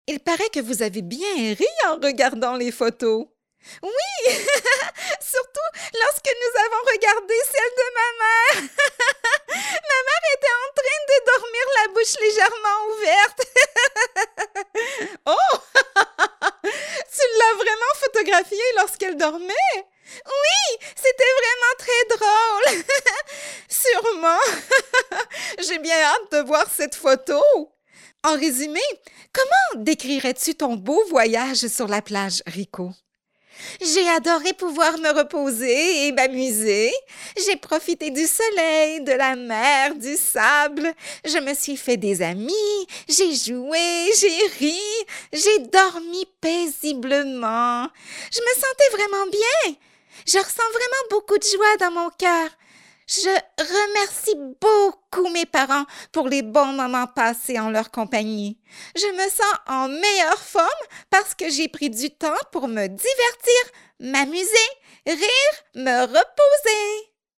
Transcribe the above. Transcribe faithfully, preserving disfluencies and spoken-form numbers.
Il paraît que vous avez bien ri en regardant les photos. Oui, surtout lorsque nous avons regardé celle de ma mère. Ma mère était en train de dormir la bouche légèrement ouverte. Oh, tu l'as vraiment photographiée lorsqu'elle dormait? Oui, c'était vraiment très drôle. Sûrement. J'ai bien hâte de voir cette photo. En résumé, comment décrirais-tu ton beau voyage sur la plage, Rico? J'ai adoré pouvoir me reposer et m'amuser. J'ai profité du soleil, de la mer, du sable. Je me suis fait des amis. J'ai joué, j'ai ri. J'ai dormi paisiblement. Je me sentais vraiment bien. Je ressens vraiment beaucoup de joie dans mon cœur. Je remercie beaucoup mes parents pour les bons moments passés en leur compagnie. Je me sens en meilleure forme parce que j'ai pris du temps pour me divertir, m'amuser, rire, me reposer.